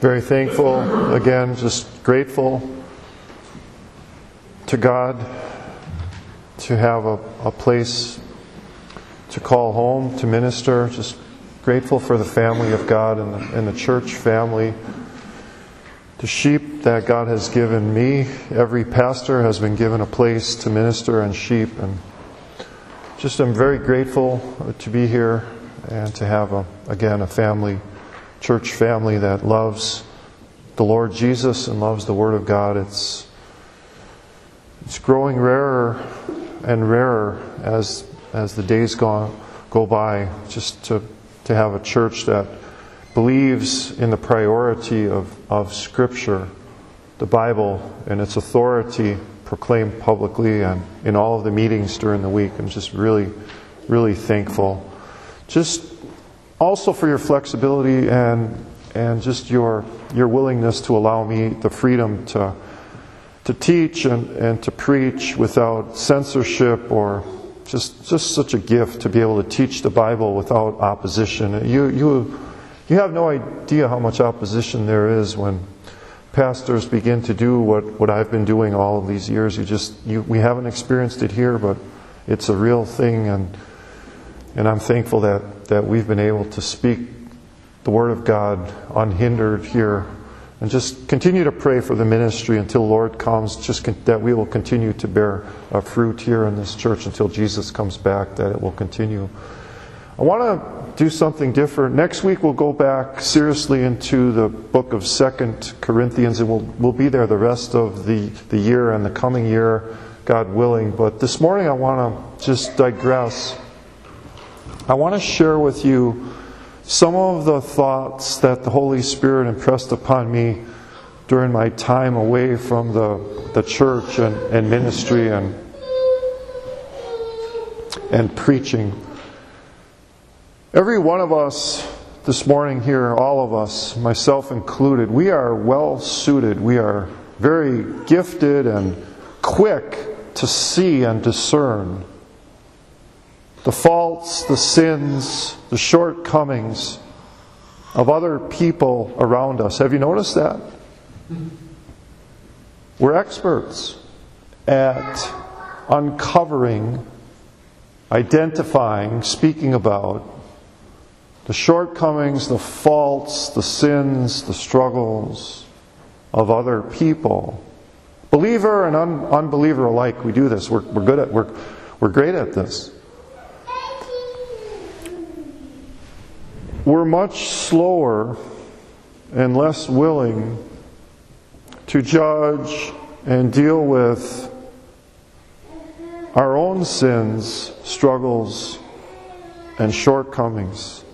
Very thankful, again, just grateful to God to have a place to call home, to minister. Just grateful for the family of God and the church family. The sheep that God has given me. Every pastor has been given a place to minister and sheep. And just I'm very grateful to be here and to have, a family, church family that loves the Lord Jesus and loves the Word of God. It's growing rarer and rarer as the days go by, just to have a church that believes in the priority of Scripture, the Bible, and its authority proclaimed publicly and in all of the meetings during the week. I'm just really, really thankful. Just also for your flexibility and just your willingness to allow me the freedom to teach and to preach without censorship, or just such a gift to be able to teach the Bible without opposition. You have no idea how much opposition there is when pastors begin to do what I've been doing all of these years. We haven't experienced it here, but it's a real thing, and I'm thankful that we've been able to speak the Word of God unhindered here. And just continue to pray for the ministry until the Lord comes, that we will continue to bear fruit here in this church until Jesus comes back, that it will continue. I want to do something different. Next week we'll go back seriously into the book of 2 Corinthians, and we'll be there the rest of the year and the coming year, God willing. But this morning I want to just digress. I want to share with you some of the thoughts that the Holy Spirit impressed upon me during my time away from the church and ministry and preaching. Every one of us this morning here, all of us, myself included, we are well suited. We are very gifted and quick to see and discern the faults, the sins, the shortcomings of other people around us. Have you noticed that? We're experts at uncovering, identifying, speaking about the shortcomings, the faults, the sins, the struggles of other people. Believer and unbeliever alike, we do this. We're great at this. We're much slower and less willing to judge and deal with our own sins, struggles, and shortcomings.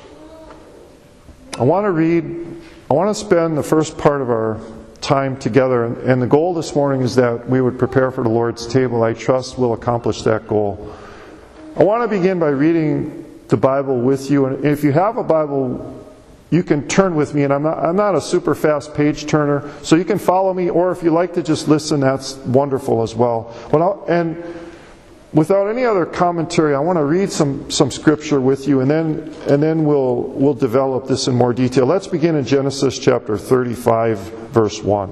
I want to spend the first part of our time together, and the goal this morning is that we would prepare for the Lord's table. I trust we'll accomplish that goal. I want to begin by reading the Bible with you, and if you have a Bible, you can turn with me. And I'm not a super fast page turner, so you can follow me, or if you like to just listen, that's wonderful as well. And without any other commentary, I want to read some scripture with you, and then we'll develop this in more detail. Let's begin in Genesis chapter 35, verse 1.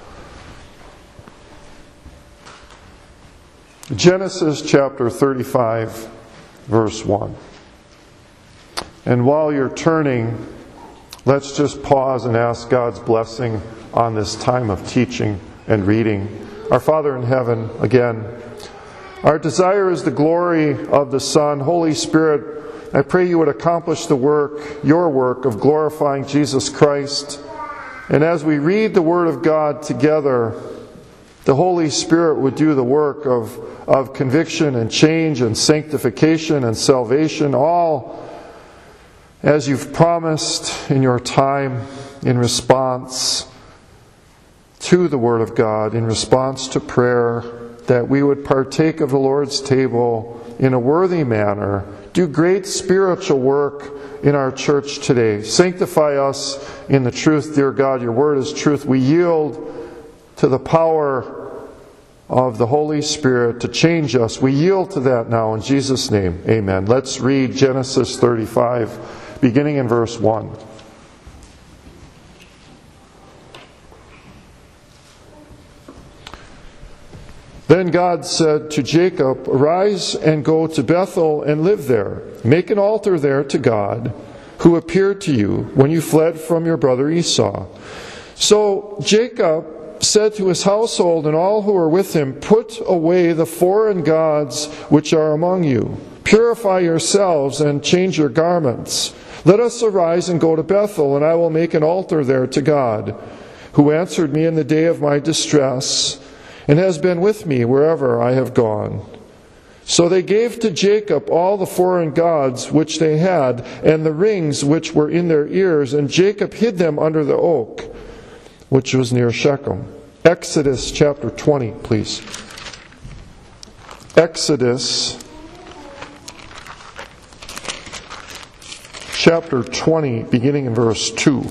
Genesis chapter 35, verse 1. And while you're turning, let's just pause and ask God's blessing on this time of teaching and reading. Our Father in heaven, again, our desire is the glory of the Son. Holy Spirit, I pray you would accomplish your work of glorifying Jesus Christ. And as we read the Word of God together, the Holy Spirit would do the work of conviction and change and sanctification and salvation, all as you've promised in your time, in response to the Word of God, in response to prayer, that we would partake of the Lord's table in a worthy manner, do great spiritual work in our church today. Sanctify us in the truth, dear God. Your Word is truth. We yield to the power of the Holy Spirit to change us. We yield to that now in Jesus' name. Amen. Let's read Genesis 35, beginning in verse 1. Then God said to Jacob, "Arise and go to Bethel and live there. Make an altar there to God, who appeared to you when you fled from your brother Esau." So Jacob said to his household and all who were with him, "Put away the foreign gods which are among you. Purify yourselves and change your garments. Let us arise and go to Bethel, and I will make an altar there to God, who answered me in the day of my distress, and has been with me wherever I have gone." So they gave to Jacob all the foreign gods which they had, and the rings which were in their ears, and Jacob hid them under the oak, which was near Shechem. Exodus chapter 20, please. Exodus chapter 20, beginning in verse 2.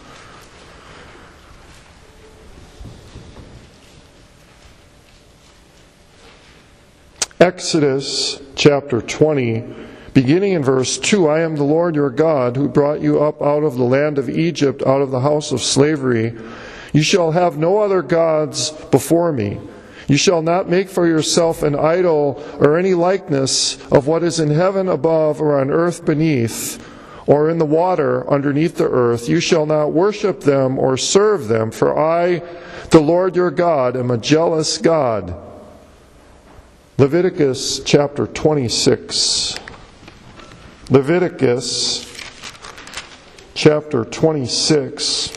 Exodus chapter 20, beginning in verse 2. "I am the Lord your God, who brought you up out of the land of Egypt, out of the house of slavery. You shall have no other gods before me. You shall not make for yourself an idol or any likeness of what is in heaven above or on earth beneath, or in the water underneath the earth. You shall not worship them or serve them, for I, the Lord your God, am a jealous God." Leviticus chapter 26. Leviticus chapter 26.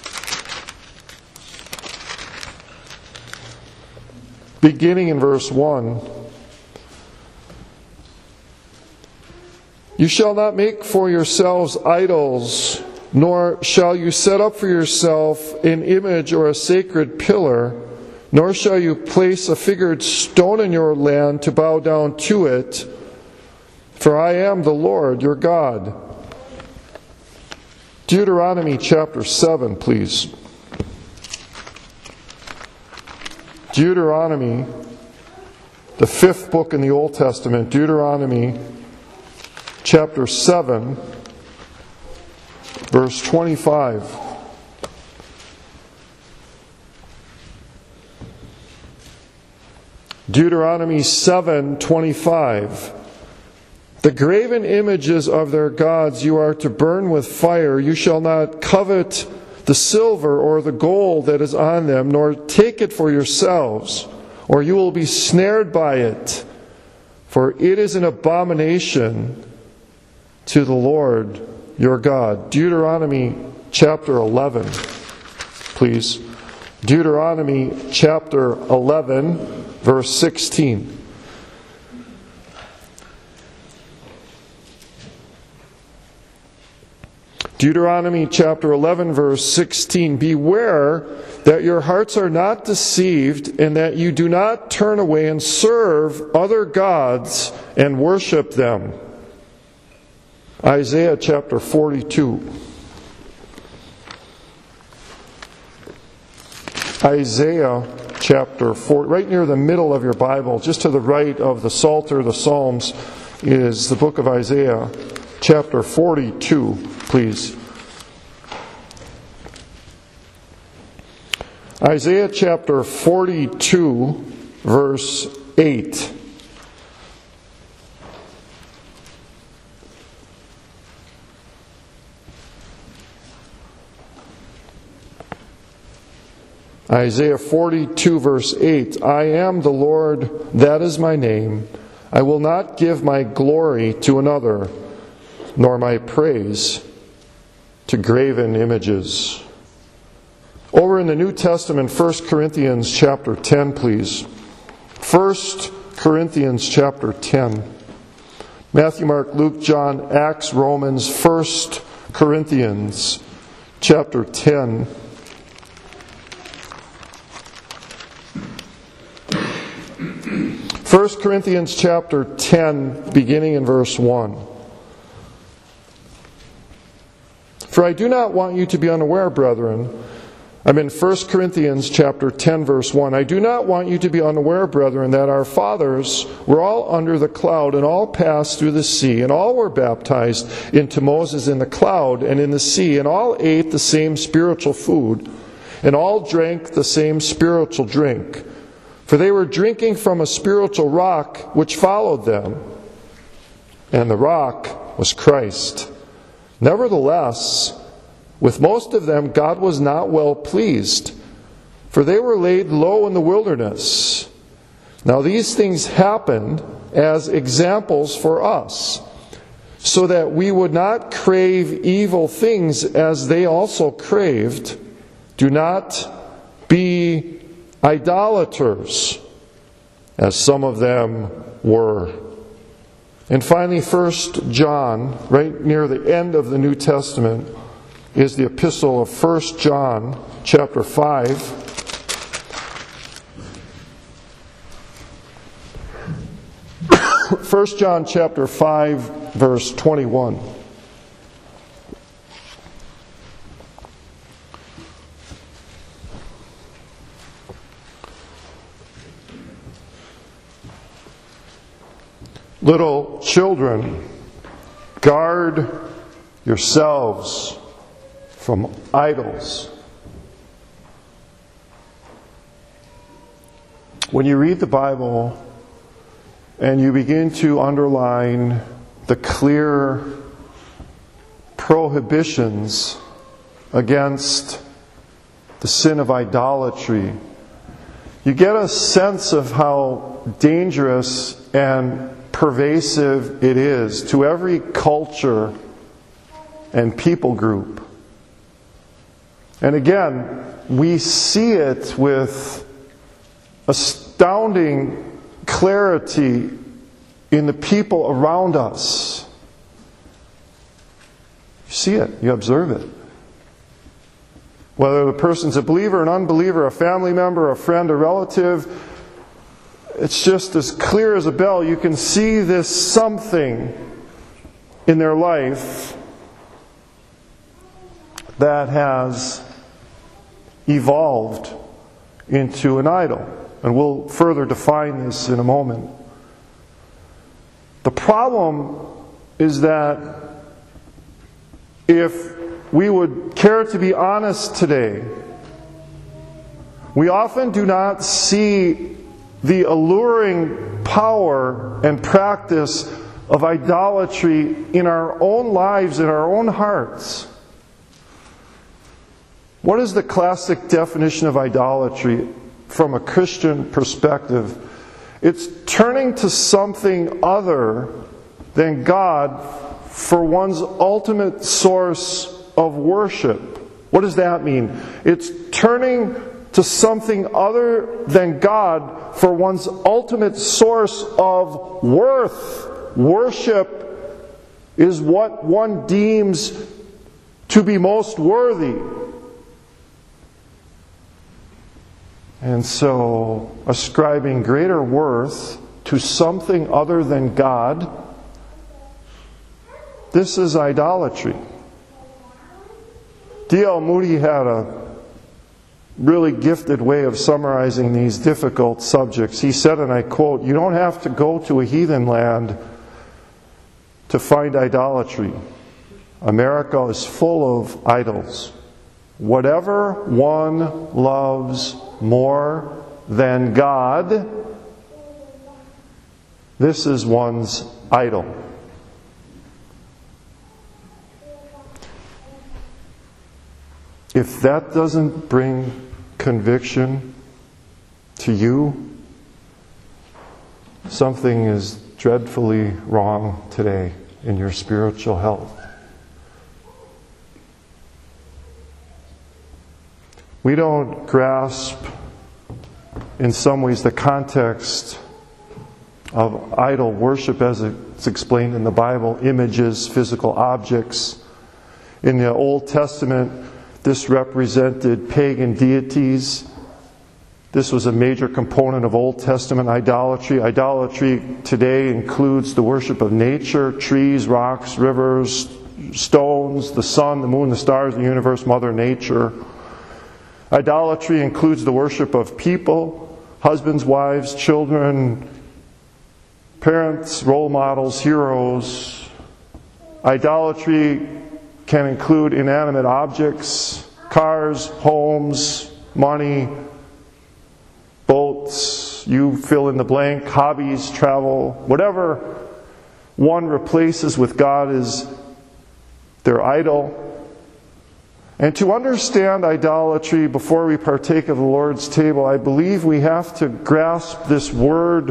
Beginning in verse 1. "You shall not make for yourselves idols, nor shall you set up for yourself an image or a sacred pillar, nor shall you place a figured stone in your land to bow down to it, for I am the Lord your God." Deuteronomy chapter 7, please. Deuteronomy, the fifth book in the Old Testament, Deuteronomy chapter 7, verse 25. Deuteronomy 7:25. "The graven images of their gods you are to burn with fire. You shall not covet the silver or the gold that is on them, nor take it for yourselves, or you will be snared by it. For it is an abomination to the Lord your God." Deuteronomy chapter 11, please. Deuteronomy chapter 11, verse 16. Deuteronomy chapter 11, verse 16. "Beware that your hearts are not deceived, and that you do not turn away and serve other gods and worship them." Isaiah chapter 42. Isaiah chapter 4, right near the middle of your Bible, just to the right of the Psalter, the Psalms, is the book of Isaiah chapter 42, please. Isaiah chapter 42, verse 8. Isaiah 42, verse 8. "I am the Lord, that is my name. I will not give my glory to another, nor my praise to graven images." Over in the New Testament, 1 Corinthians chapter 10, please. 1 Corinthians chapter 10. Matthew, Mark, Luke, John, Acts, Romans, 1 Corinthians chapter 10. First Corinthians chapter 10, beginning in verse 1. "For I do not want you to be unaware, brethren." I'm in 1 Corinthians chapter 10, verse 1. "I do not want you to be unaware, brethren, that our fathers were all under the cloud, and all passed through the sea, and all were baptized into Moses in the cloud and in the sea, and all ate the same spiritual food, and all drank the same spiritual drink. For they were drinking from a spiritual rock which followed them, and the rock was Christ. Nevertheless, with most of them God was not well pleased, for they were laid low in the wilderness. Now these things happened as examples for us, so that we would not crave evil things as they also craved. Do not be idolaters, as some of them were. And finally, 1 John, right near the end of the New Testament, is the epistle of 1 John, chapter 5. 1 John chapter 5, verse 21. Little children, guard yourselves from idols. When you read the Bible and you begin to underline the clear prohibitions against the sin of idolatry, you get a sense of how dangerous and pervasive it is to every culture and people group. And again, we see it with astounding clarity in the people around us. You see it, you observe it. Whether the person's a believer, an unbeliever, a family member, a friend, a relative, it's just as clear as a bell. You can see this something in their life that has evolved into an idol. And we'll further define this in a moment. The problem is that if we would care to be honest today, we often do not see the alluring power and practice of idolatry in our own lives, in our own hearts. What is the classic definition of idolatry from a Christian perspective? It's turning to something other than God for one's ultimate source of worship. What does that mean? It's turning to something other than God for one's ultimate source of worth. Worship is what one deems to be most worthy. And so, ascribing greater worth to something other than God, this is idolatry. D.L. Moody had a really gifted way of summarizing these difficult subjects. He said, and I quote, "You don't have to go to a heathen land to find idolatry. America is full of idols. Whatever one loves more than God, this is one's idol." If that doesn't bring conviction to you, something is dreadfully wrong today in your spiritual health. We don't grasp, in some ways, the context of idol worship as it's explained in the Bible: images, physical objects. In the Old Testament, this represented pagan deities. This was a major component of Old Testament idolatry. Idolatry today includes the worship of nature, trees, rocks, rivers, stones, the sun, the moon, the stars, the universe, Mother Nature. Idolatry includes the worship of people, husbands, wives, children, parents, role models, heroes. Idolatry can include inanimate objects, cars, homes, money, boats, You fill in the blank, hobbies, travel, whatever one replaces with God is their idol. And to understand idolatry before we partake of the Lord's table, I believe we have to grasp this word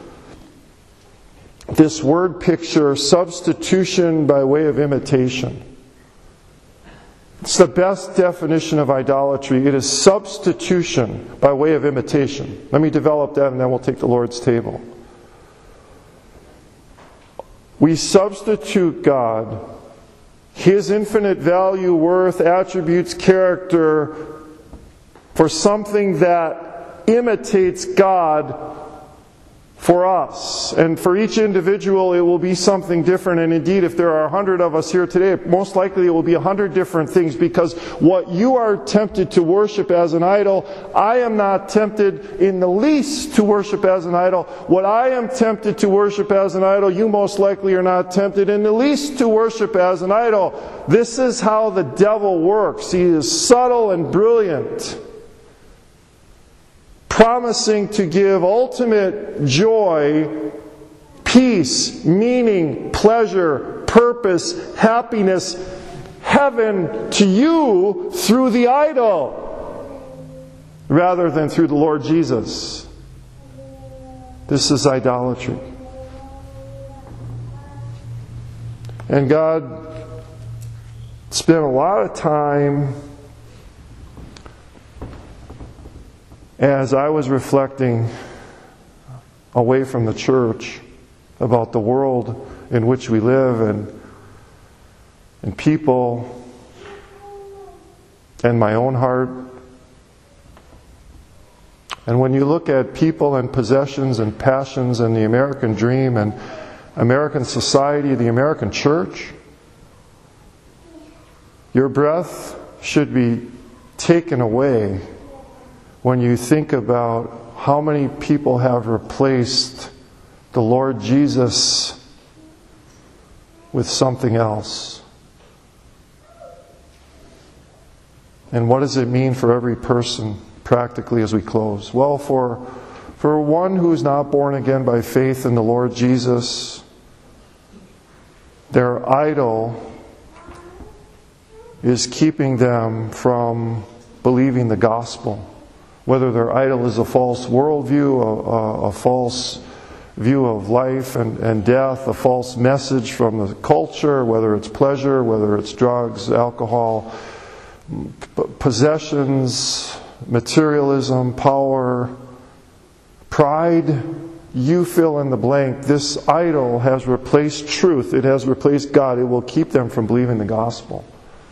picture, substitution by way of imitation. It's the best definition of idolatry. It is substitution by way of imitation. Let me develop that and then we'll take the Lord's table. We substitute God, His infinite value, worth, attributes, character, for something that imitates God for us. And for each individual, it will be something different. And indeed, if there are 100 of us here today, most likely it will be 100 different things, because what you are tempted to worship as an idol, I am not tempted in the least to worship as an idol. What I am tempted to worship as an idol, you most likely are not tempted in the least to worship as an idol. This is how the devil works. He is subtle and brilliant, promising to give ultimate joy, peace, meaning, pleasure, purpose, happiness, heaven to you through the idol, rather than through the Lord Jesus. This is idolatry. And God spent a lot of time, as I was reflecting away from the church about the world in which we live and people and my own heart. And when you look at people and possessions and passions and the American dream and American society, the American church, your breath should be taken away when you think about how many people have replaced the Lord Jesus with something else. And what does it mean for every person practically as we close? Well, for one who's not born again by faith in the Lord Jesus, their idol is keeping them from believing the gospel. Whether their idol is a false worldview, a false view of life and death, a false message from the culture, whether it's pleasure, whether it's drugs, alcohol, possessions, materialism, power, pride, you fill in the blank. This idol has replaced truth. It has replaced God. It will keep them from believing the gospel.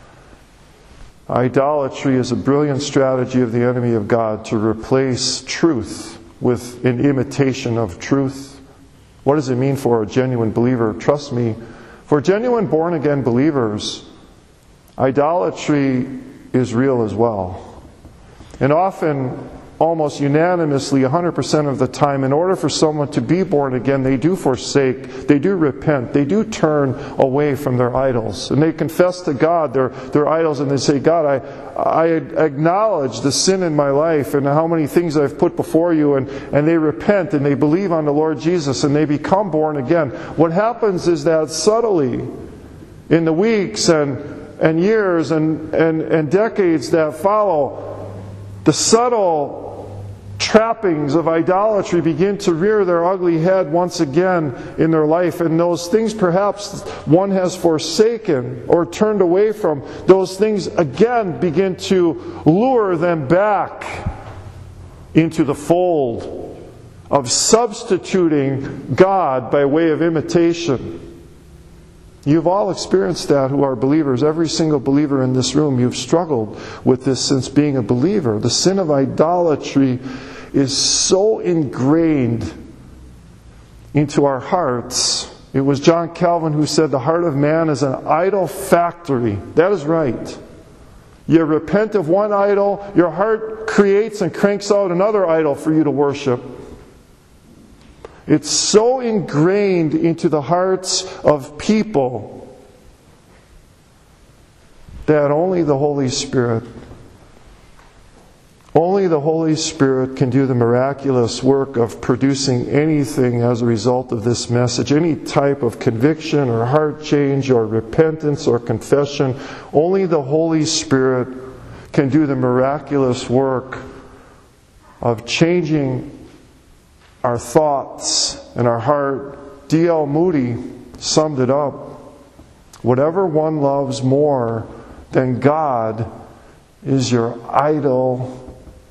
Idolatry is a brilliant strategy of the enemy of God to replace truth with an imitation of truth. What does it mean for a genuine believer? Trust me, for genuine born-again believers, idolatry is real as well. And often, almost unanimously, 100% of the time, in order for someone to be born again, they do forsake, they do repent, they do turn away from their idols. And they confess to God their idols, and they say, God, I acknowledge the sin in my life and how many things I've put before you, and they repent and they believe on the Lord Jesus and they become born again. What happens is that subtly, in the weeks and years and decades that follow, the subtle trappings of idolatry begin to rear their ugly head once again in their life. And those things perhaps one has forsaken or turned away from, those things again begin to lure them back into the fold of substituting God by way of imitation. You've all experienced that who are believers. Every single believer in this room, you've struggled with this since being a believer. The sin of idolatry is so ingrained into our hearts. It was John Calvin who said the heart of man is an idol factory. That is right. You repent of one idol, your heart creates and cranks out another idol for you to worship. It's so ingrained into the hearts of people that only the Holy Spirit, Only the Holy Spirit can do the miraculous work of producing anything as a result of this message, any type of conviction or heart change or repentance or confession. Only the Holy Spirit can do the miraculous work of changing our thoughts and our heart. D.L. Moody summed it up. Whatever one loves more than God is your idol.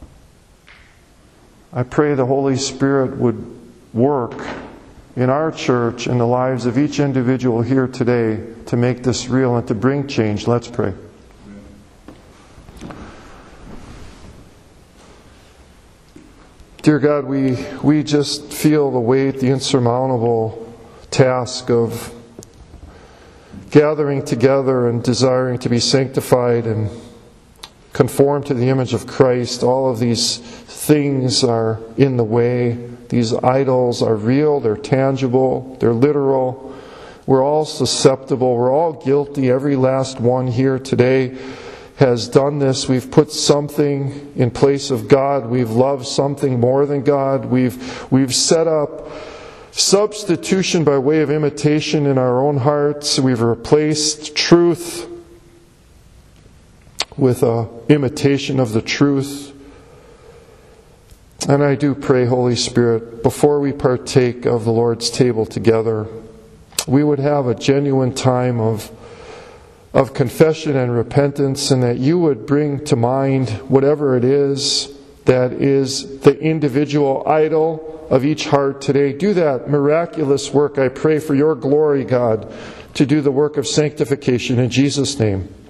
I pray the Holy Spirit would work in our church, in the lives of each individual here today, to make this real and to bring change. Let's pray. Dear God, we just feel the weight, the insurmountable task of gathering together and desiring to be sanctified and conform to the image of Christ. All of these things are in the way. These idols are real, they're tangible, they're literal. We're all susceptible, we're all guilty. Every last one here today has done this. We've put something in place of God. We've loved something more than God. We've set up substitution by way of imitation in our own hearts. We've replaced truth with an imitation of the truth. And I do pray, Holy Spirit, before we partake of the Lord's table together, we would have a genuine time of confession and repentance, and that you would bring to mind whatever it is that is the individual idol of each heart today. Do that miraculous work, I pray, for your glory, God, to do the work of sanctification in Jesus' name.